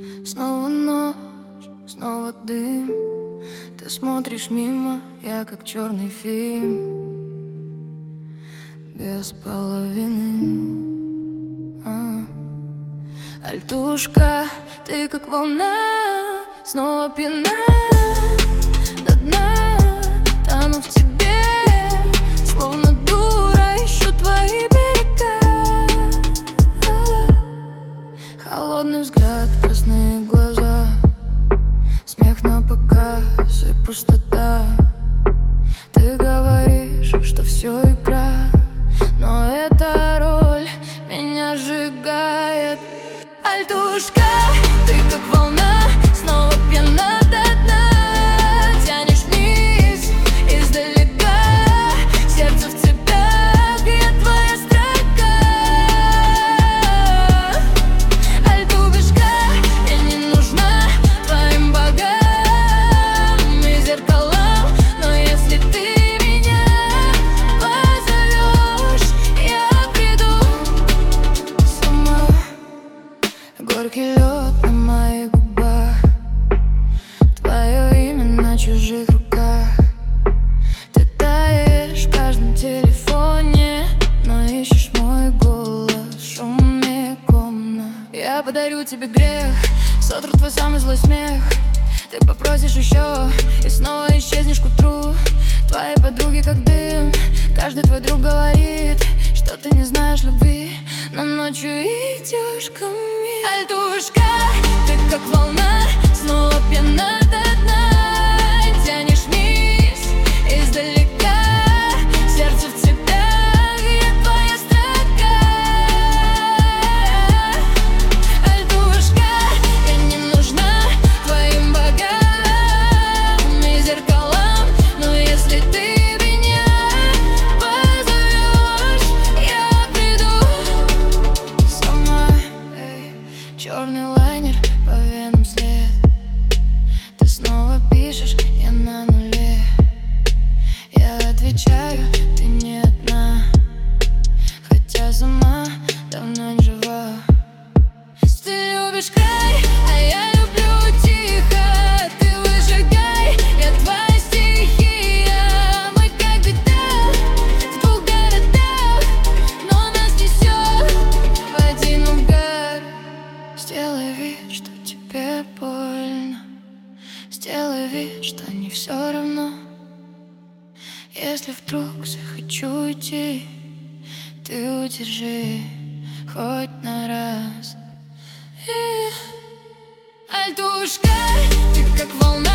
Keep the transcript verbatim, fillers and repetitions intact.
Снова ночь, снова дым. Ты смотришь мимо, я как черный фильм без половины. а. Альтушка, ты как волна, снова пьяна до дна. Тону в тебе, словно дура, ищу твои берега. Холодный взгляд, красные глаза, смех на показ и пустота. Ты говоришь, что все игра, но эта роль меня сжигает. Альтушка, ты как волна, снова пьяна до дна. Тянешь вниз издалека, сердце в цепях, я твоя строка. Альтушка, я не нужна твоим богам и зеркалам, но если ты меня позовешь, я приду сама. Горький лед на моих губах, твое имя на чужих руках. Ты таешь в каждом телефоне, но ищешь мой голос в шуме комнат. Я подарю тебе грех, сотру твой самый злой смех. Ты попросишь еще и снова исчезнешь к утру. Твои подруги как дым, каждый твой друг говорит, что ты не знаешь любви, но ночью идешь ко мне. Альтушка, ты как волна, снова пьяна до дна. Тянешь вниз издалека, сердце в цепях, я твоя строка. Альтушка, я не нужна твоим богам и зеркалам, но если ты меня позовешь, я приду сама. Черный лайнер, по венам след. Ты снова пишешь, я на нуле. Я отвечаю, ты не одна, хотя сама давно не жива. Ты любишь край, а я люблю тихо. Ты выжигай, я твоя стихия. Мы как беда в двух городах, но нас несет в один угар. Сделай вид, что тебе больно, сделай вид, что не все равно. Если вдруг захочу уйти, ты удержи хоть на раз. Альтушка, ты как волна.